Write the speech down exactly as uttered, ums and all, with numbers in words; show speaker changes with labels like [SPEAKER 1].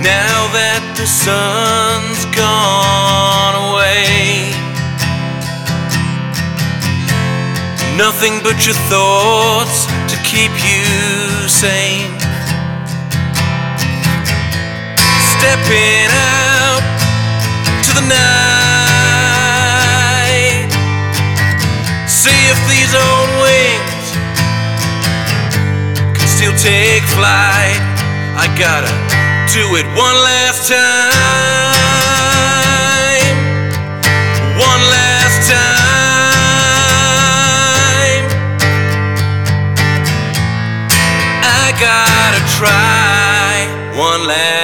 [SPEAKER 1] Now that the sun's gone away, nothing but your thoughts to keep you sane. Stepping out to the night, see if these old wings can still take flight. I gotta do it one last time, one last time. I gotta try one last